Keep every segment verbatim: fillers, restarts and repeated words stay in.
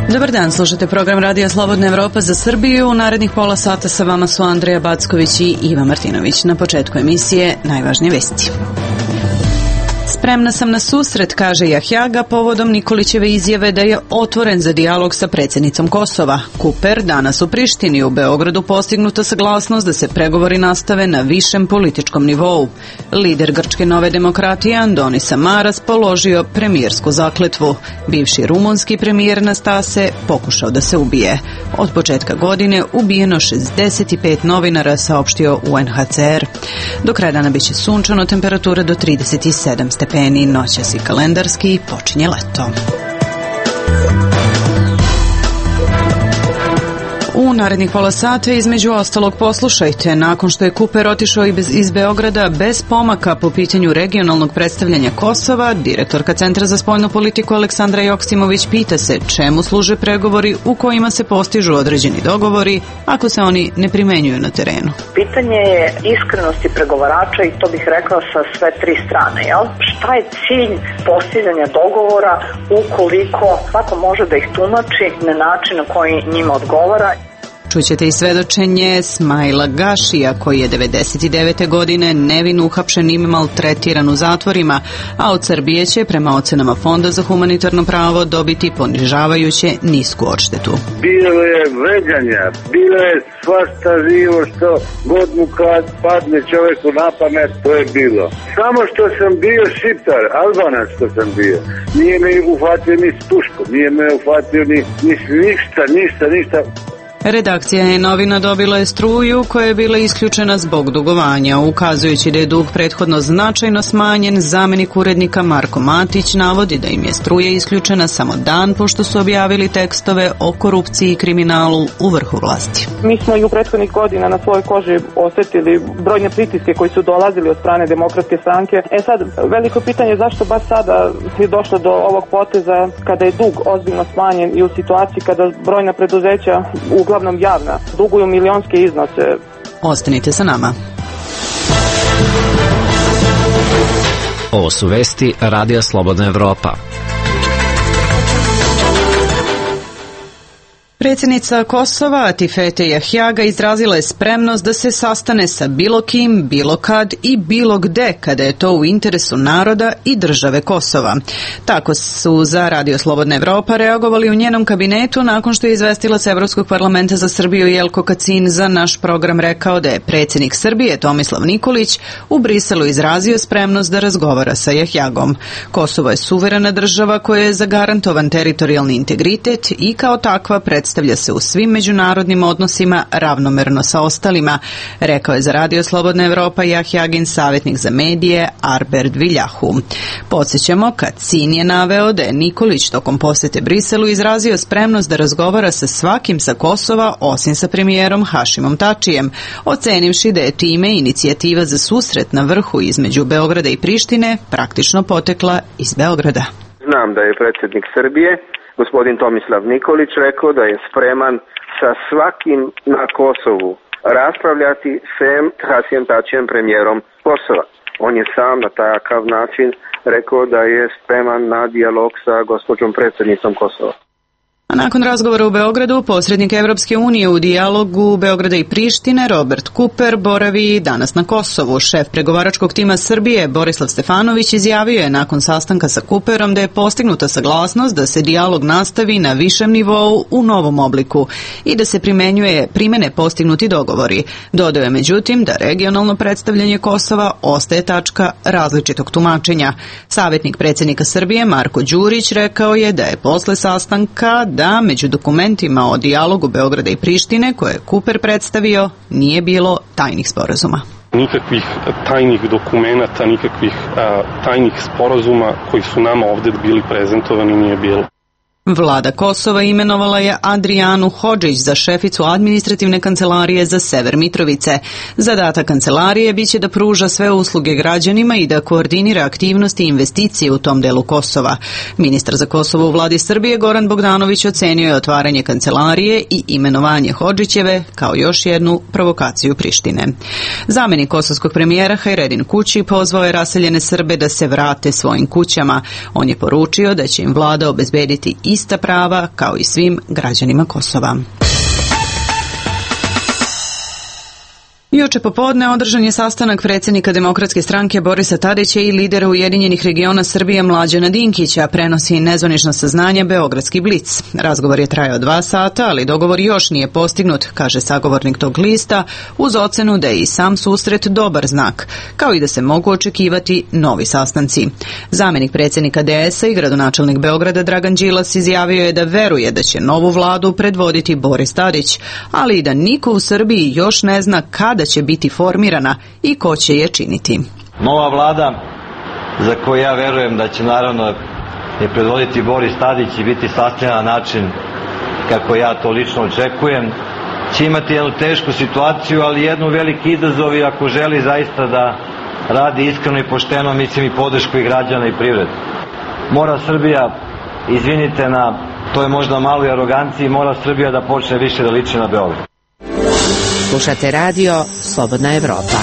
Dobar dan, slušate program Radija Slobodna Evropa za Srbiju. U narednih pola sata sa vama su Andreja Backović i Iva Martinović. Na početku emisije najvažnije vesti. Spremna sam na susret, kaže Jahjaga, povodom Nikolićeve izjave da je otvoren za dijalog sa predsjednicom Kosova. Kuper danas u Prištini, u Beogradu postignuta saglasnost da se pregovori nastave na višem političkom nivou. Lider grčke Nove demokratije Andoni Samaras položio premijersku zakletvu. Bivši rumunski premijer Nastase pokušao da se ubije. Od početka godine ubijeno šezdeset pet novinara, saopštio U N H C R. Do kraja dana biće sunčano, temperatura do trideset sedam stepeni, noćas i kalendarski počinje leto. U narednih pola sata između ostalog poslušajte, nakon što je Kuper otišao iz Beograda bez pomaka po pitanju regionalnog predstavljanja Kosova, direktorka Centra za spoljnu politiku Aleksandra Joksimović pita se čemu služe pregovori u kojima se postižu određeni dogovori ako se oni ne primenjuju na terenu. Pitanje je iskrenosti pregovarača i to bih rekla sa sve tri strane. Jel? Šta je cilj postizanja dogovora ukoliko svako može da ih tumači na način na koji njima odgovara? Čućete i svedočenje Smajla Gašija, koji je devedeset devete godine nevino uhapšen i maltretiran u zatvorima, a od Srbije će, prema ocenama Fonda za humanitarno pravo, dobiti ponižavajuće nisku odštetu. Bilo je vređanja, bilo je svašta živo što god mu kad padne čovjeku na pamet, to je bilo. Samo što sam bio Šiptar, Albanac što sam bio, nije me uhvatio ni s puškom, nije me uhvatio ni, ni ništa, ništa, ništa. Redakcija je novina dobila je struju koja je bila isključena zbog dugovanja. Ukazujući da je dug prethodno značajno smanjen, zamjenik urednika Marko Matić navodi da im je struja isključena samo dan pošto su objavili tekstove o korupciji i kriminalu u vrhu vlasti. Mi smo i u prethodnih godina na svojoj koži osjetili brojne pritiske koji su dolazili od strane Demokratske stranke. E sad, veliko pitanje je zašto baš sada je došlo do ovog poteza kada je dug ozbiljno smanjen i u situaciji kada brojna preduzeća u uglavnom javna, duguju milionske iznose. Ostanite sa nama. Ovo su vesti Radija Slobodna Evropa. Predsjednica Kosova Atifete Jahjaga izrazila je spremnost da se sastane sa bilo kim, bilo kad i bilo gde kada je to u interesu naroda i države Kosova. Tako su za Radio Slobodna Evropa reagovali u njenom kabinetu nakon što je izvestilac Evropskog parlamenta za Srbiju Jelko Kacin za naš program rekao da je predsjednik Srbije Tomislav Nikolić u Briselu izrazio spremnost da razgovara sa Jahjagom. Kosovo je suverena država koja je zagarantovan teritorijalni integritet i kao takva predstavlja predstavlja se u svim međunarodnim odnosima ravnomerno sa ostalima, rekao je za Radio Slobodna Evropa Jahjagin savjetnik za medije Arberd Viljahu. Podsjećamo, Kacin je naveo da je Nikolić tokom posjete Briselu izrazio spremnost da razgovara sa svakim sa Kosova osim sa premijerom Hašimom Tačijem, ocenivši da je time inicijativa za susret na vrhu između Beograda i Prištine praktično potekla iz Beograda. Znam da je predsjednik Srbije gospodin Tomislav Nikolić rekao da je spreman sa svakim na Kosovu raspravljati sem Hašim Tačijem, premijerom Kosova. On je sam na takav način rekao da je spreman na dijalog sa gospođom predsjednicom Kosova. A nakon razgovora u Beogradu, posrednik Evropske unije u dijalogu Beograda i Prištine, Robert Kuper, boravi danas na Kosovu. Šef pregovaračkog tima Srbije, Borislav Stefanović, izjavio je nakon sastanka sa Kuperom da je postignuta saglasnost da se dijalog nastavi na višem nivou u novom obliku i da se primenjuje primene postignuti dogovori. Dodao je međutim da regionalno predstavljanje Kosova ostaje tačka različitog tumačenja. Savjetnik predsjednika Srbije, Marko Đurić, rekao je da je posle sastanka da među dokumentima o dijalogu Beograda i Prištine koje je Kuper predstavio nije bilo tajnih sporazuma. Nikakvih tajnih dokumenata, nikakvih a, tajnih sporazuma koji su nama ovdje bili prezentovani nije bilo. Vlada Kosova imenovala je Adrijanu Hodžić za šeficu administrativne kancelarije za sever Mitrovice. Zadatak kancelarije biće da pruža sve usluge građanima i da koordinira aktivnosti i investicije u tom delu Kosova. Ministar za Kosovo u vladi Srbije Goran Bogdanović ocenio je otvaranje kancelarije i imenovanje Hodžićeve kao još jednu provokaciju Prištine. Zamjenik kosovskog premijera Hajredin Kući pozvao je raseljene Srbe da se vrate svojim kućama. On je poručio da će im vlada obezbediti i ista prava kao i svim građanima Kosova. Juče popodne održan je sastanak predsjednika Demokratske stranke Borisa Tadića i lidera Ujedinjenih regiona Srbije Mlađana Dinkića, prenosi nezvanično saznanje Beogradski blic. Razgovor je trajao dva sata, ali dogovor još nije postignut, kaže sagovornik tog lista, uz ocenu da je i sam susret dobar znak, kao i da se mogu očekivati novi sastanci. Zamenik predsjednika D S-a i gradonačelnik Beograda Dragan Đilas izjavio je da veruje da će novu vladu predvoditi Boris Tadić, ali i da niko u Srbiji još ne zna kada će biti formirana i ko će je činiti. Nova vlada, za koju ja verujem da će naravno je predvoditi Boris Tadić i biti sastavljena na način kako ja to lično očekujem, će imati jednu tešku situaciju, ali jednu veliki izazov i ako želi zaista da radi iskreno i pošteno, mislim i podršku i građana i privrede. Mora Srbija, izvinite na toj možda maloj aroganciji, mora Srbija da počne više da liči na Beograd. Slušate radio Slobodna Evropa.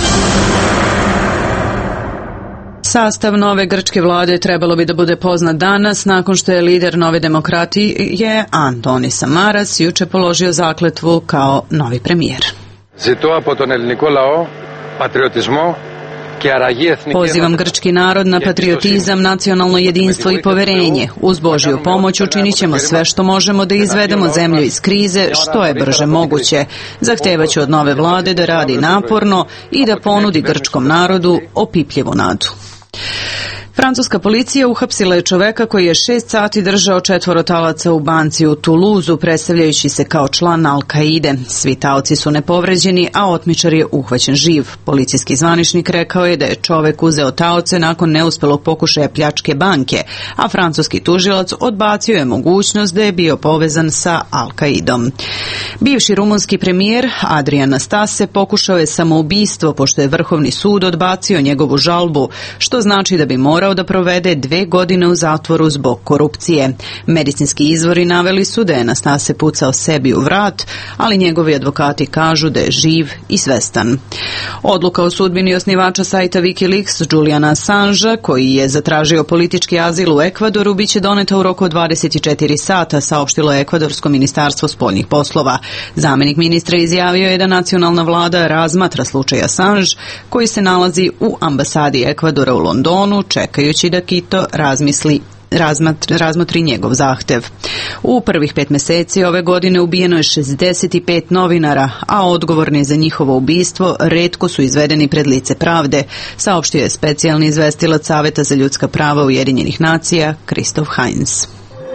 Sastav nove grčke vlade trebalo bi da bude poznat danas, nakon što je lider Nove demokratije Antonis Samaras juče položio zakletvu kao novi premijer. Ζητώ από τον ελληνικό λαό πατριωτισμό. Pozivam grčki narod na patriotizam, nacionalno jedinstvo i poverenje. Uz Božju pomoć učinit ćemo sve što možemo da izvedemo zemlju iz krize što je brže moguće. Zahtevaću od nove vlade da radi naporno i da ponudi grčkom narodu opipljivu nadu. Francuska policija uhapsila je čoveka koji je šest sati držao četvoro talaca u banci u Tuluzu, predstavljajući se kao član Al-Kaide. Svi taoci su nepovređeni, a otmičar je uhvaćen živ. Policijski zvaničnik rekao je da je čovek uzeo taoce nakon neuspelog pokušaja pljačke banke, a francuski tužilac odbacio je mogućnost da je bio povezan sa Al-Kaidom. Bivši rumunski premijer Adrian Nastase pokušao je samoubistvo pošto je Vrhovni sud odbacio njegovu žalbu, što znači da bi morao da provede dve godine u zatvoru zbog korupcije. Medicinski izvori naveli su da je Nastase pucao sebi u vrat, ali njegovi advokati kažu da je živ i svestan. Odluka o sudbini osnivača sajta Wikileaks Juliana Assangea, koji je zatražio politički azil u Ekvadoru, biće doneta u roku od dvadeset četiri sata, saopštilo je Ekvadorsko ministarstvo spoljnih poslova. Zamenik ministra izjavio je da nacionalna vlada razmatra slučaj Assange, koji se nalazi u ambasadi Ekvadora u Londonu, čekajući da Quito razmisli Razmatri, razmotri njegov zahtev. U prvih pet meseci ove godine ubijeno je šezdeset pet novinara, a odgovorni za njihovo ubistvo retko su izvedeni pred lice pravde, saopštio je specijalni izvestilac Saveta za ljudska prava Ujedinjenih nacija Kristof Heinz.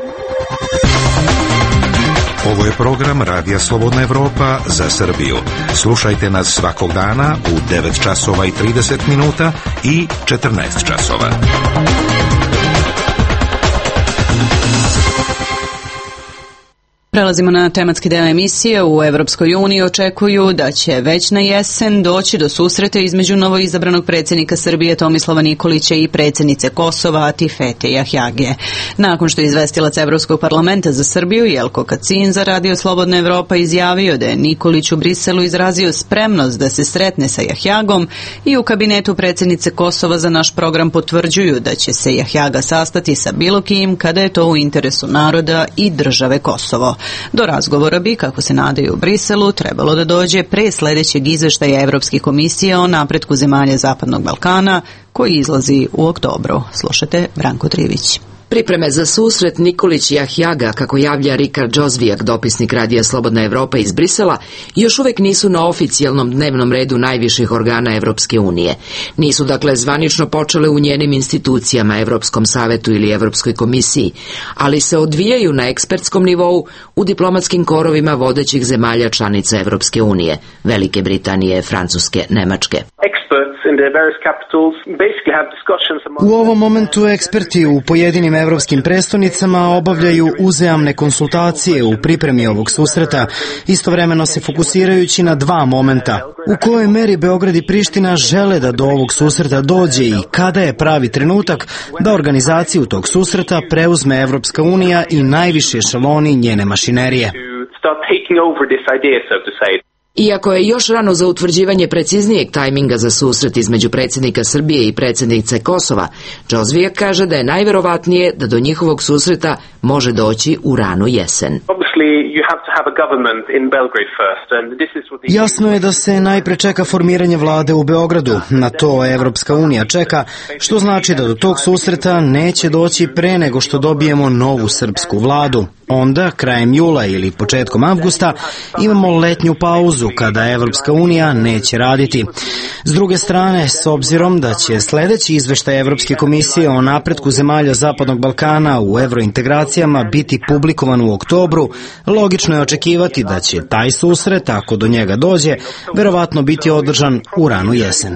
Ovo je program Radija Slobodna Evropa za Srbiju. Slušajte nas svakog dana u devet časova i trideset minuta i četrnaest časova. Prelazimo na tematski deo emisije. U Evropskoj uniji očekuju da će već na jesen doći do susreta između novoizabranog predsjednika Srbije Tomislava Nikolića i predsjednice Kosova Atifete Jahjage. Nakon što je izvestilac Evropskog parlamenta za Srbiju Jelko Kacin za Radio Slobodna Evropa izjavio da je Nikolić u Briselu izrazio spremnost da se sretne sa Jahjagom i u kabinetu predsjednice Kosova za naš program potvrđuju da će se Jahjaga sastati sa bilo kim kada je to u interesu naroda i države Kosovo. Do razgovora bi, kako se nadaju u Briselu, trebalo da dođe pre sljedećeg izveštaja Evropske komisije o napretku zemalja Zapadnog Balkana, koji izlazi u oktobru. Slušate Branko Trivić. Pripreme za susret Nikolić i Jahjaga, kako javlja Rikard Džozvijak, dopisnik Radija Slobodna Evropa iz Brisela, još uvek nisu na oficijalnom dnevnom redu najviših organa Evropske unije. Nisu dakle zvanično počele u njenim institucijama, Evropskom savetu ili Evropskoj komisiji, ali se odvijaju na ekspertskom nivou u diplomatskim korovima vodećih zemalja članica Evropske unije, Velike Britanije, Francuske, Nemačke. U ovom momentu eksperti u pojedinim evropskim prestonicama obavljaju uzajamne konsultacije u pripremi ovog susreta, istovremeno se fokusirajući na dva momenta. U kojoj meri Beograd i Priština žele da do ovog susreta dođe i kada je pravi trenutak da organizaciju tog susreta preuzme Evropska unija i najviši ešaloni njene mašinerije. Iako je još rano za utvrđivanje preciznijeg tajminga za susret između predsjednika Srbije i predsjednice Kosova, Džozvijak kaže da je najverovatnije da do njihovog susreta može doći u ranu jesen. Jasno je da se najpre čeka formiranje vlade u Beogradu, na to Evropska unija čeka, što znači da do tog susreta neće doći pre nego što dobijemo novu srpsku vladu. Onda, krajem jula ili početkom avgusta, imamo letnju pauzu kada Evropska unija neće raditi. S druge strane, s obzirom da će sledeći izveštaj Evropske komisije o napretku zemalja Zapadnog Balkana u evrointegracijama biti publikovan u oktobru, logično je očekivati da će taj susret, ako do njega dođe, verovatno biti održan u ranu jesen.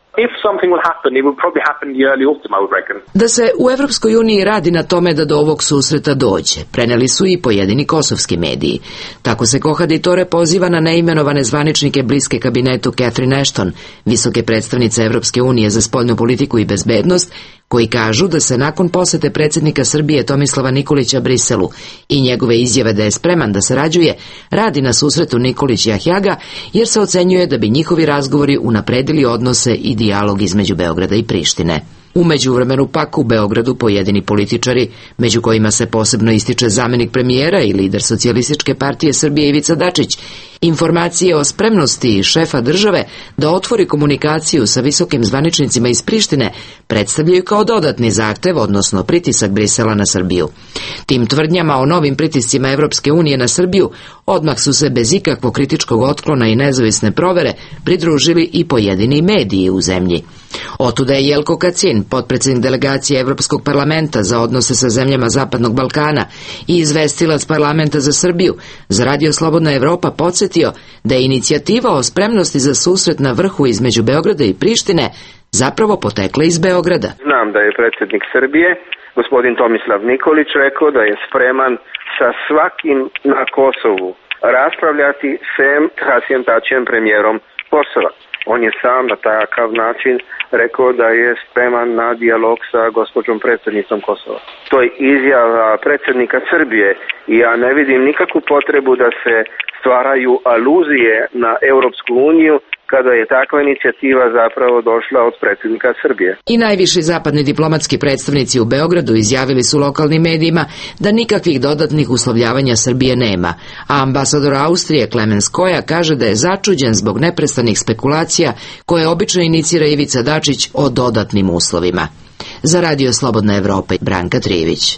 Da se u Evropskoj uniji radi na tome da do ovog susreta dođe, preneli su i pojedini kosovski mediji. Tako se Kohaditore poziva na neimenovane zvaničnike bliske kabinetu Catherine Ashton, visoke predstavnice Evropske unije za spoljnu politiku i bezbednost, koji kažu da se nakon posete predsjednika Srbije Tomislava Nikolića Briselu i njegove izjave da je spreman da sarađuje, radi na susretu Nikolić i Ahjaga, jer se ocenjuje da bi njihovi razgovori unapredili odnose i dijalog između Beograda i Prištine. U međuvremenu pak u Beogradu pojedini političari, među kojima se posebno ističe zamenik premijera i lider Socijalističke partije Srbije Ivica Dačić, informacije o spremnosti šefa države da otvori komunikaciju sa visokim zvaničnicima iz Prištine predstavljaju kao dodatni zahtev, odnosno pritisak Brisela na Srbiju. Tim tvrdnjama o novim pritiscima Evropske unije na Srbiju odmah su se bez ikakvog kritičkog otklona i nezavisne provere pridružili i pojedini mediji u zemlji. Otuda je Jelko Kacin, potpredsjednik delegacije Evropskog parlamenta za odnose sa zemljama Zapadnog Balkana i izvestilac parlamenta za Srbiju, za Radio Slobodna Evropa podsjetio da je inicijativa o spremnosti za susret na vrhu između Beograda i Prištine zapravo potekla iz Beograda. Znam da je predsjednik Srbije, gospodin Tomislav Nikolić, rekao da je spreman sa svakim na Kosovu raspravljati sem Hasijem Tačijem, premijerom Kosova. On je sam na takav način rekao da je spreman na dijalog sa gospođom predsjednicom Kosova. To je izjava predsjednika Srbije i ja ne vidim nikakvu potrebu da se stvaraju aluzije na Europsku uniju kada je takva inicijativa zapravo došla od predsjednika Srbije. I najviši zapadni diplomatski predstavnici u Beogradu izjavili su lokalnim medijima da nikakvih dodatnih uslovljavanja Srbije nema, a ambasador Austrije Klemens Koja kaže da je začuđen zbog neprestanih spekulacija koje obično inicira Ivica Dačić o dodatnim uslovima. Za Radio Slobodna Evropa, Branka Trijević.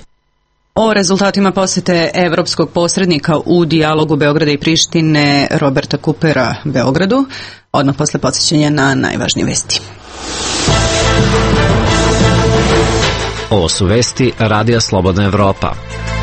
O rezultatima posete evropskog posrednika u dijalogu Beograda i Prištine Roberta Kupera Beogradu, odmah posle podsjećanja na najvažnije vesti. Ovo su vesti Radija Slobodna Evropa.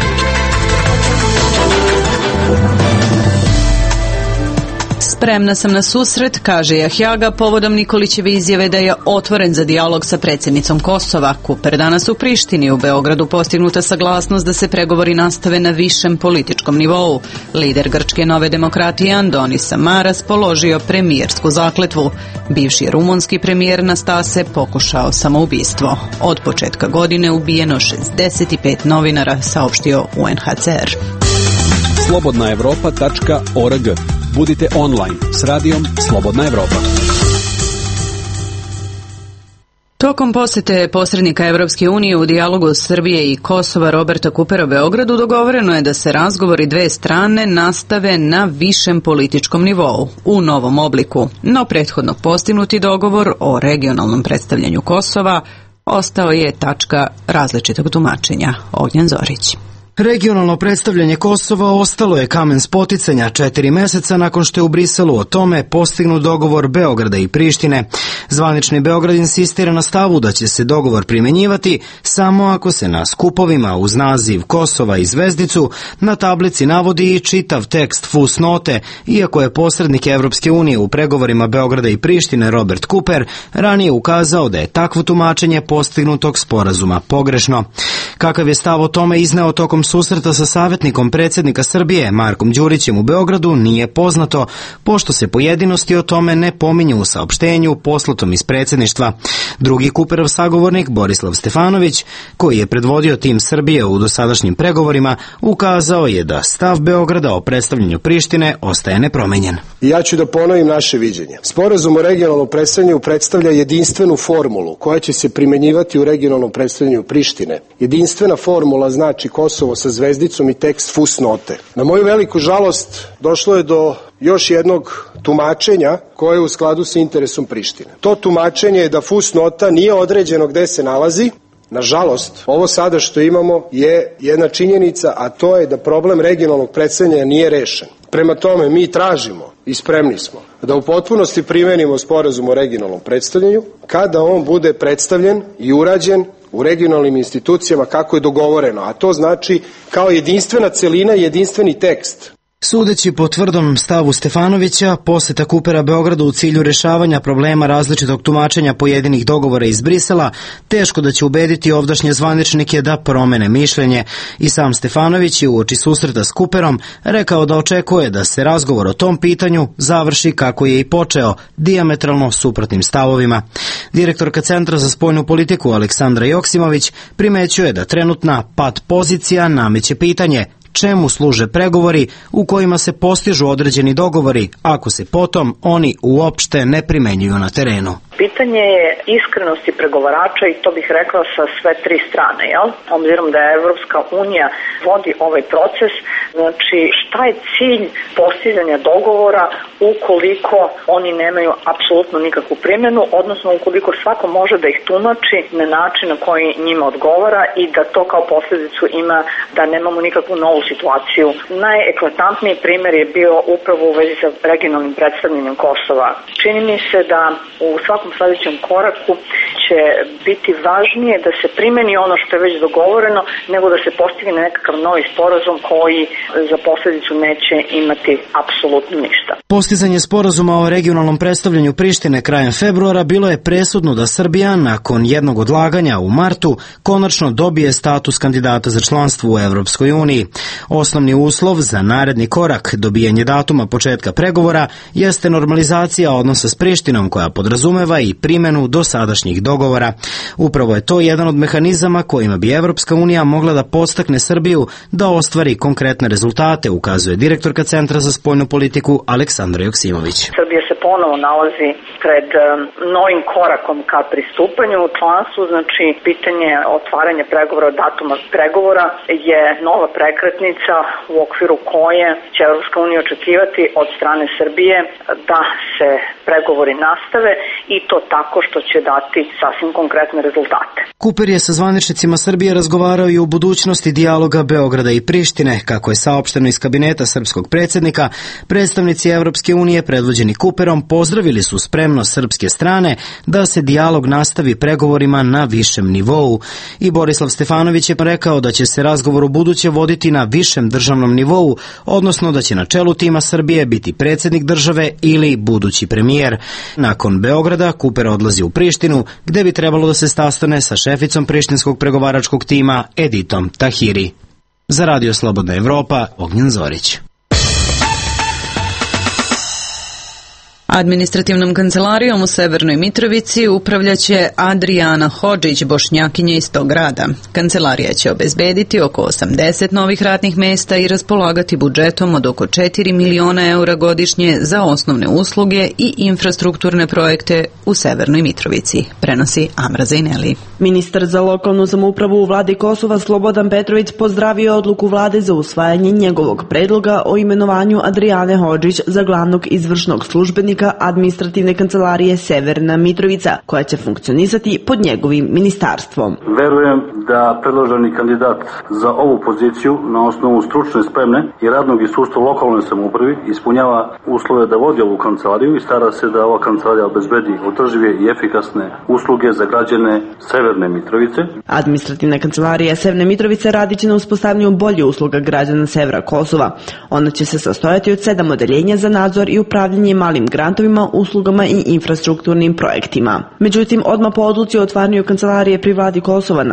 Spremna sam na susret, kaže Ahjaga, povodom Nikolićeve izjave da je otvoren za dijalog sa predsjednicom Kosova. Kuper danas u Prištini. U Beogradu postignuta saglasnost da se pregovori nastave na višem političkom nivou. Lider grčke Nove demokratije Andonis Samaras položio premijersku zakletvu. Bivši rumunski premijer Nastase pokušao samoubistvo. Od početka godine ubijeno šezdeset pet novinara, saopštio U N H C R. slobodna evropa tačka org. Budite online s radijom Slobodna Evropa. Tokom posete posrednika Evropske unije u dijalogu Srbije i Kosova Roberta Kupera Beogradu dogovoreno je da se razgovori dve strane nastave na višem političkom nivou, u novom obliku. No prethodno postignuti dogovor o regionalnom predstavljanju Kosova ostao je tačka različitog tumačenja. Ognjen Zorić. Regionalno predstavljanje Kosova ostalo je kamen spoticanja četiri meseca nakon što je u Briselu o tome postignut dogovor Beograda i Prištine. Zvanični Beograd insistira na stavu da će se dogovor primenjivati samo ako se na skupovima uz naziv Kosova i zvezdicu na tablici navodi i čitav tekst fusnote, iako je posrednik Evropske unije u pregovorima Beograda i Prištine Robert Kuper ranije ukazao da je takvo tumačenje postignutog sporazuma pogrešno. Kakav je stav o tome izneo tokom susreta sa savjetnikom predsjednika Srbije Markom Đurićem u Beogradu nije poznato, pošto se pojedinosti o tome ne pominju u saopštenju poslatom iz predsjedništva. Drugi Kuperov sagovornik Borislav Stefanović, koji je predvodio tim Srbije u dosadašnjim pregovorima, ukazao je da stav Beograda o predstavljanju Prištine ostaje nepromenjen. Ja ću da ponovim naše viđenje. Sporazum o regionalnom predstavljanju predstavlja jedinstvenu formulu koja će se primenjivati u regionalnom predstavljanju Prištine. Jedinstvena formula znači Kosovo sa zvezdicom i tekst fusnote. Na moju veliku žalost došlo je do još jednog tumačenja koje je u skladu sa interesom Prištine. To tumačenje je da fusnota nije određeno gde se nalazi. Nažalost, ovo sada što imamo je jedna činjenica, a to je da problem regionalnog predstavljanja nije rešen. Prema tome, mi tražimo i spremni smo da u potpunosti primenimo sporazum o regionalnom predstavljanju kada on bude predstavljen i urađen u regionalnim institucijama kako je dogovoreno, a to znači kao jedinstvena celina i jedinstveni tekst. Sudeći po tvrdom stavu Stefanovića, poseta Kupera Beogradu u cilju rešavanja problema različitog tumačenja pojedinih dogovora iz Brisela, teško da će ubediti ovdašnje zvaničnike da promene mišljenje. I sam Stefanović je uoči susreta s Kuperom rekao da očekuje da se razgovor o tom pitanju završi kako je i počeo, dijametralno suprotnim stavovima. Direktorka Centra za spoljnu politiku Aleksandra Joksimović primećuje da trenutna pat pozicija nameće pitanje čemu služe pregovori u kojima se postižu određeni dogovori ako se potom oni uopšte ne primenjuju na terenu. Pitanje je iskrenosti pregovarača i to bih rekla sa sve tri strane, jel? Obzirom da je Evropska unija vodi ovaj proces, znači šta je cilj postizanja dogovora ukoliko oni nemaju apsolutno nikakvu primjenu, odnosno ukoliko svako može da ih tumači na način na koji njima odgovara i da to kao posljedicu ima da nemamo nikakvu novu situaciju. Najeklatantniji primjer je bio upravo u vezi sa regionalnim predstavljanjem Kosova. Čini mi se da u svakom sljedećem koraku će biti važnije da se primeni ono što je već dogovoreno nego da se postigne nekakav novi sporazum koji za posljedicu neće imati apsolutno ništa. Postizanje sporazuma o regionalnom predstavljanju Prištine krajem februara bilo je presudno da Srbija nakon jednog odlaganja u martu konačno dobije status kandidata za članstvo u Evropskoj uniji. Osnovni uslov za naredni korak, dobijanje datuma početka pregovora, jeste normalizacija odnosa s Prištinom koja podrazumeva i primjenu dosadašnjih dogovora. Upravo je to jedan od mehanizama kojima bi Evropska unija mogla da podstakne Srbiju da ostvari konkretne rezultate, ukazuje direktorka Centra za spoljnu politiku Aleksandra Joksimović. Srbija se ponovo nalazi pred novim korakom ka pristupanju u članstvu, znači pitanje otvaranja pregovora, datuma pregovora je nova prekretnica u okviru koje će Evropska unija očekivati od strane Srbije da se pregovori nastave i to tako što će dati sasvim konkretne rezultate. Kuper je sa zvaničnicima Srbije razgovarao i o budućnosti dijaloga Beograda i Prištine. Kako je saopšteno iz kabineta srpskog predsjednika, predstavnici Evropske unije predvođeni Kuperom pozdravili su spremnost srpske strane da se dijalog nastavi pregovorima na višem nivou. I Borislav Stefanović je rekao da će se razgovor u buduće voditi na višem državnom nivou, odnosno da će na čelu tima Srbije biti predsjednik države ili budući premijer. Nakon Beograda, Kuper odlazi u Prištinu, gde bi trebalo da se sastane sa šeficom prištinskog pregovaračkog tima Editom Tahiri. Za Radio Slobodna Evropa, Ognjen Zorić. Administrativnom kancelarijom u Severnoj Mitrovici upravljaće Adrijana Hodžić, Bošnjakinja iz tog grada. Kancelarija će obezbediti oko osamdeset novih radnih mesta i raspolagati budžetom od oko četiri miliona eura godišnje za osnovne usluge i infrastrukturne projekte u Severnoj Mitrovici, prenosi Amra Zajneli. Ministar za lokalnu samoupravu u vladi Kosova Slobodan Petrović pozdravio odluku vlade za usvajanje njegovog predloga o imenovanju Adrijane Hodžić za glavnog izvršnog službenika administrativne kancelarije Severna Mitrovica, koja će funkcionisati pod njegovim ministarstvom. Verujem da predloženi kandidat za ovu poziciju na osnovu stručne spreme i radnog iskustva lokalnoj samoupravi ispunjava uslove da vodi ovu kancelariju i stara se da ova kancelarija obezbedi održive i efikasne usluge za građane Severne Mitrovice. Administrativna kancelarija Severne Mitrovice radit će na uspostavljanju bolje usluga građana severa Kosova. Ona će se sastojati od sedam odeljenja za nadzor i upravljanje malim grantovima, uslugama i infrastrukturnim projektima. Međutim, odmah po odluci o otvaranju kancelarije pri vladi Kosova na severu,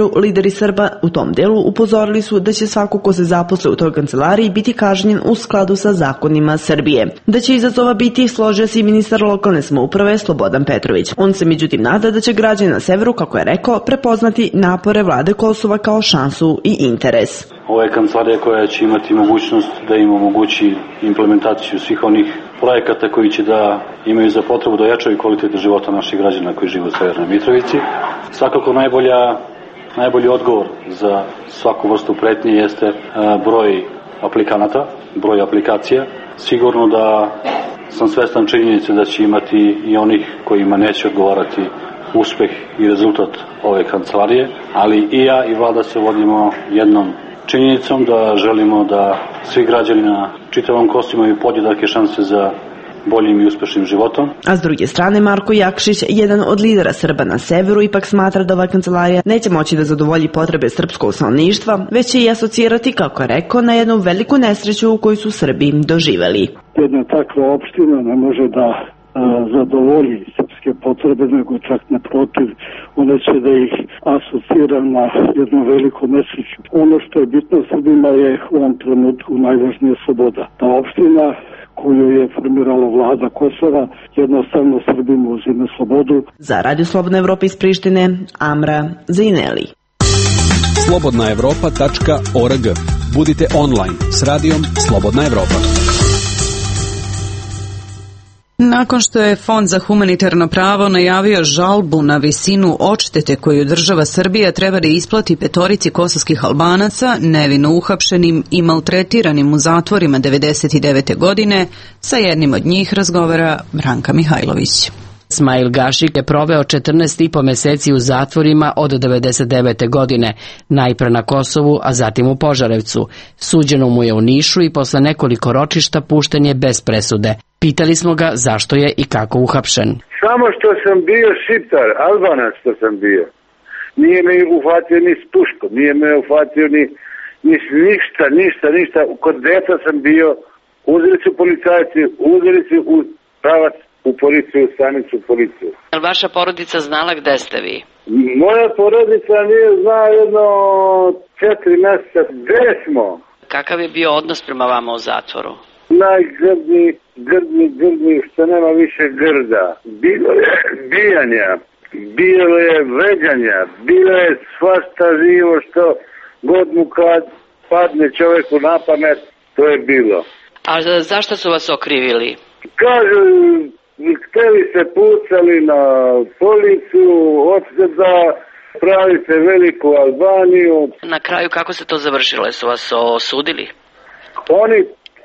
Beogradu, lideri Srba u tom delu upozorili su da će svako ko se zaposle u toj kancelariji biti kažnjen u skladu sa zakonima Srbije. Da će izazova biti, složio se i ministar lokalne samouprave Slobodan Petrović. On se međutim nada da će građani na severu, kako je rekao, prepoznati napore vlade Kosova kao šansu i interes. Ovo je kancelarija koja će imati mogućnost da im omogući implementaciju svih onih projekata koji će da imaju za potrebu da ojačaju kvalitet života naših građana koji žive u Severnoj Mitrovici. Svakako najbolja, najbolji odgovor za svaku vrstu pretnje jeste broj aplikanata, broj aplikacija. Sigurno da sam svestan činjenice da će imati i onih kojima neće odgovarati uspeh i rezultat ove kancelarije, ali i ja i vlada se vodimo jednom činjenicom da želimo da svi građani na čitavom Kosovu imaju podjednake šanse za boljim i uspešnim životom. A s druge strane, Marko Jakšić, jedan od lidera Srba na severu, ipak smatra da ova kancelarija neće moći da zadovolji potrebe srpskog stanovništva, već će i asocirati, kako je rekao, na jednu veliku nesreću u koju su Srbi doživeli. Jedna takva opština ne može da zadovolji srpske potrebe, nego čak naprotiv, ona će da ih asocira na jednu veliku nesreću. Ono što je bitno Srbima je u ovom trenutku najvažnija sloboda. Ta opština koju je formirala vlada Kosova jednostavno Srbima uzima slobodu. Za Radio Slobodna Evropa iz Prištine, Amra Zaineli. slobodna evropa tačka org. Budite online s radijom Slobodna Evropa. Nakon što je Fond za humanitarno pravo najavio žalbu na visinu odštete koju država Srbija treba da isplati petorici kosovskih Albanaca, nevino uhapšenim i maltretiranim u zatvorima devedeset devete. godine, sa jednim od njih razgovara Branka Mihajlović. Smail Gašik je proveo četrnaest i po meseci u zatvorima od devedeset devete. godine, najpre na Kosovu, a zatim u Požarevcu. Suđeno mu je u Nišu i posle nekoliko ročišta pušten je bez presude. Pitali smo ga zašto je i kako uhapšen. Samo što sam bio Šiptar, Albanac što sam bio. Nije me uhvatio ni s puškom, nije me uhvatio ni, ni ništa, ništa, ništa. Kod deta sam bio, uzeli su policajci, uzeli su u pravac u policiju, u stanicu u policiju. Je li vaša porodica znala gde ste vi? Moja porodica nije zna jedno četiri mjeseca. Gde smo? Kakav je bio odnos prema vama u zatvoru? Najgrdniji, grdni, grdni, što nema više grda. Bilo je bijanja, bilo je vređanja, bilo je svašta živo što god mu kad padne čovjeku na pamet, to je bilo. A zašto su vas okrivili? Kažu, hteli se pucali na policiju, hoćete da pravite veliku Albaniju. Na kraju kako se to završilo? Su vas osudili? Oni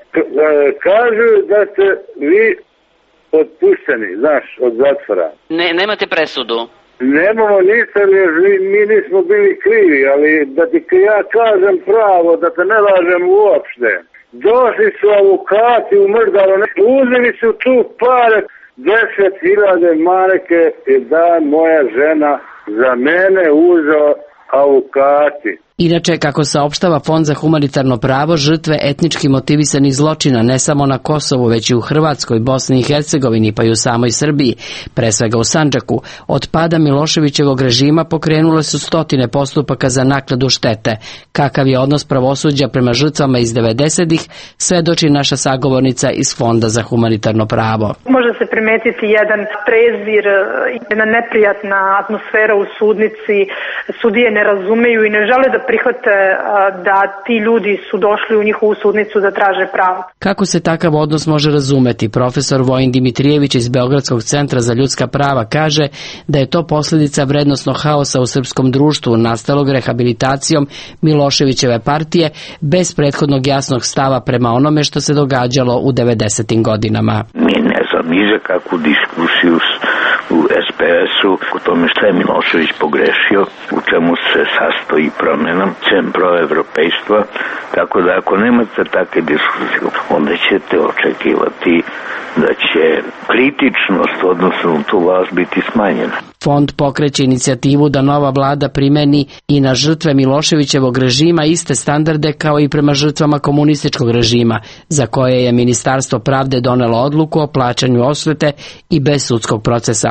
kažu da ste vi otpušteni, znaš, od zatvora. Ne, nemate presudu? Nemamo ništa, jer mi nismo bili krivi, ali da ti ja kažem pravo, da te ne lažem uopšte. Došli su avokati u Mrdalo, uzeli su tu pare, deset hiljade marke i da moja žena za mene uzeo avokati. Inače, kako saopštava Fond za humanitarno pravo, žrtve etnički motivisanih zločina ne samo na Kosovu, već i u Hrvatskoj, Bosni i Hercegovini, pa i u samoj Srbiji, pre svega u Sandžaku, od pada Miloševićevog režima pokrenule su stotine postupaka za naknadu štete. Kakav je odnos pravosuđa prema žrtvama iz devedesetih, svedoči naša sagovornica iz Fonda za humanitarno pravo. Može se primetiti jedan prezir, jedna neprijatna atmosfera u sudnici, sudije ne razumeju i ne žele da prihvate da ti ljudi su došli u njihovu sudnicu da traže pravo. Kako se takav odnos može razumeti? Profesor Vojin Dimitrijević iz Beogradskog centra za ljudska prava kaže da je to posljedica vrednosnog haosa u srpskom društvu nastalog rehabilitacijom Miloševićeve partije bez prethodnog jasnog stava prema onome što se događalo u devedesetim godinama. Mi ne znam ni za kakvu diskusiju u es pe es-u o tome šta je Milošević pogrešio, u čemu se sastoji promjenom, sem proevropejstva, tako da ako nemate takve diskusije, onda ćete očekivati da će kritičnost odnosno tu vlast biti smanjena. Fond pokreće inicijativu da nova vlada primeni i na žrtve Miloševićevog režima iste standarde kao i prema žrtvama komunističkog režima, za koje je Ministarstvo pravde donelo odluku o plaćanju osvete i bez sudskog procesa.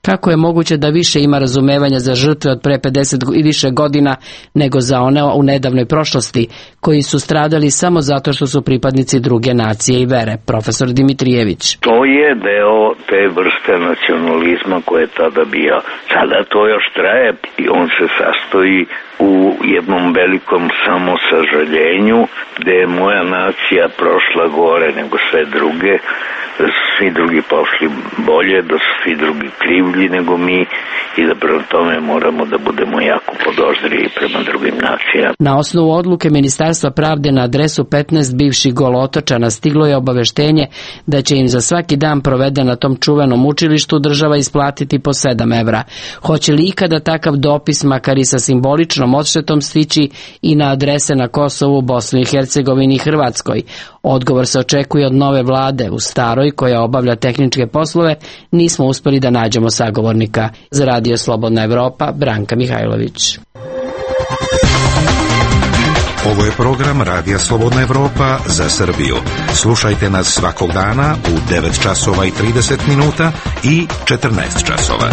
Kako je moguće da više ima razumevanja za žrtve od pre pedeset i više godina nego za one u nedavnoj prošlosti, koji su stradali samo zato što su pripadnici druge nacije i vere? Profesor Dimitrijević. To je deo te vrste nacionalizma koje je tada bio. Sada to još traje i on se sastoji u jednom velikom samosažaljenju gde je moja nacija prošla gore nego sve druge, da su svi drugi pošli bolje, da su svi drugi krivlji nego mi i da prema tome moramo da budemo jako podozriji prema drugim nacijama. Na osnovu odluke Ministarstva pravde na adresu petnaest bivših Golotočana stiglo je obaveštenje da će im za svaki dan proveden na tom čuvenom učilištu država isplatiti po sedam evra. Hoće li ikada takav dopis, makar i sa simboličnom odštetom, stići i na adrese na Kosovu, Bosni i Hercegovini i Hrvatskoj? Odgovor se očekuje od nove vlade. U staroj, koja obavlja tehničke poslove, nismo uspeli da nađemo sagovornika. Za Radio Slobodna Evropa, Branka Mihajlović. Ovo je program Radija Slobodna Evropa za Srbiju. Slušajte nas svakog dana u devet časova i trideset minuta i četrnaest časova.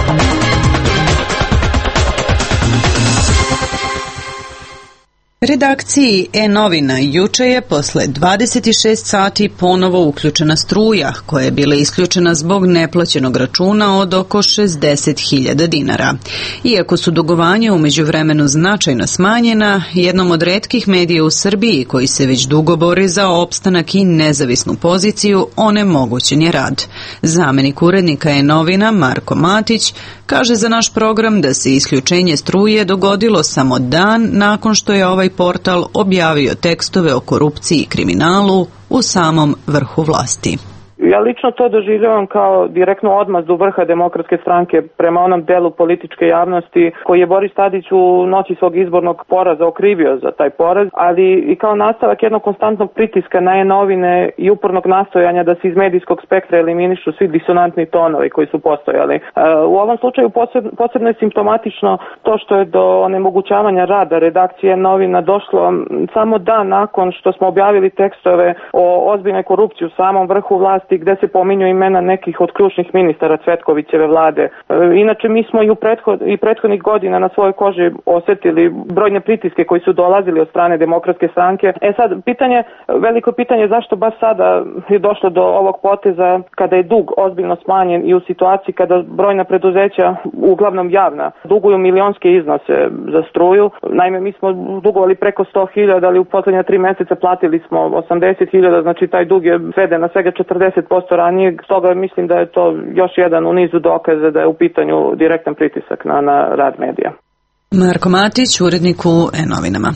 Redakciji E-novina juče je posle dvadeset šest sati ponovo uključena struja, koja je bila isključena zbog neplaćenog računa od oko šezdeset hiljada dinara. Iako su dugovanja u međuvremenu značajno smanjena, jednom od retkih medija u Srbiji koji se već dugo bori za opstanak i nezavisnu poziciju, onemogućen je rad. Zamenik urednika E-novina Marko Matić kaže za naš program da se isključenje struje dogodilo samo dan nakon što je ovaj portal objavio tekstove o korupciji i kriminalu u samom vrhu vlasti. Ja lično to doživljavam kao direktnu odmazdu vrha Demokratske stranke prema onom delu političke javnosti koji je Boris Tadić u noći svog izbornog poraza okrivio za taj poraz, ali i kao nastavak jednog konstantnog pritiska na E-novine i upornog nastojanja da se iz medijskog spektra eliminišu svi disonantni tonovi koji su postojali. U ovom slučaju posebno je simptomatično to što je do onemogućavanja rada redakcije E-novina došlo samo dan nakon što smo objavili tekstove o ozbiljnoj korupciji u samom vrhu vlasti, gde se pominju imena nekih od ključnih ministara Cvetkovićeve vlade. Inače, mi smo i, u prethod, i prethodnih godina na svojoj koži osetili brojne pritiske koji su dolazili od strane Demokratske stranke. E sad, pitanje, veliko pitanje zašto baš sada je došlo do ovog poteza kada je dug ozbiljno smanjen i u situaciji kada brojna preduzeća, uglavnom javna, duguju milionske iznose za struju. Naime, mi smo dugovali preko sto hiljada, ali u poslednja tri meseca platili smo osamdeset hiljada, znači taj dug je sveden na svega četrdeset posto ranije, stoga mislim da je to još jedan u nizu dokaza da je u pitanju direktan pritisak na, na rad medija. Marko Matić, urednik u E-novinama.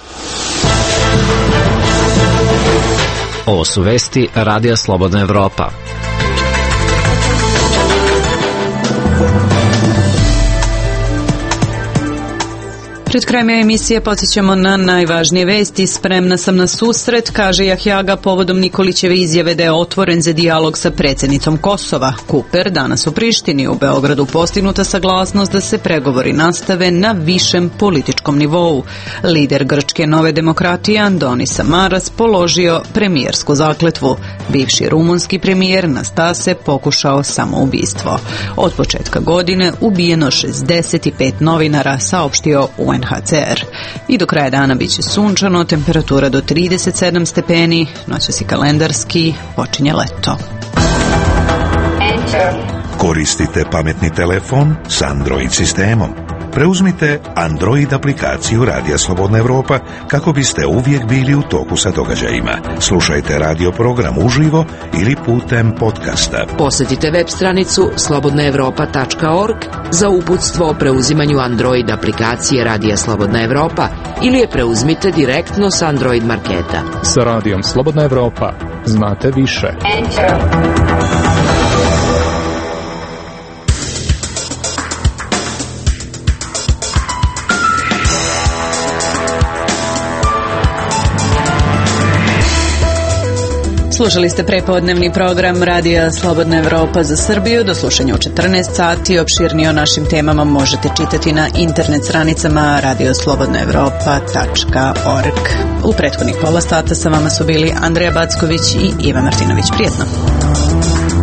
Ovo su vesti Radija Slobodna Evropa. Pred krajem emisije podsjećamo na najvažnije vesti. Spremna sam na susret, kaže Jahjaga povodom Nikolićeve izjave da je otvoren za dijalog sa predsjednicom Kosova. Kuper danas u Prištini. U Beogradu postignuta saglasnost da se pregovori nastave na višem političkom nivou. Lider grčke Nove demokratije Andonis Samaras položio premijersku zakletvu. Bivši rumunski premijer Nastase pokušao samoubistvo. Od početka godine ubijeno šezdeset pet novinara, saopštio U N H C R. I do kraja dana bit će sunčano, temperatura do trideset sedam stepeni, noćas i kalendarski, počinje leto. Koristite pametni telefon s Android sistemom. Preuzmite Android aplikaciju Radija Slobodna Evropa kako biste uvijek bili u toku sa događajima. Slušajte radio program uživo ili putem podcasta. Posjetite web stranicu slobodna evropa tačka org za uputstvo o preuzimanju Android aplikacije Radija Slobodna Evropa ili je preuzmite direktno s Android marketa. Sa Radijom Slobodna Evropa znate više. Slušali ste prepodnevni program Radija Slobodna Evropa za Srbiju. Do slušanja u četrnaest sati. Opširnije o našim temama možete čitati na internet stranicama radio slobodna evropa tačka org. U prethodnih pola sata sa vama su bili Andreja Backović i Iva Martinović. Prijetno.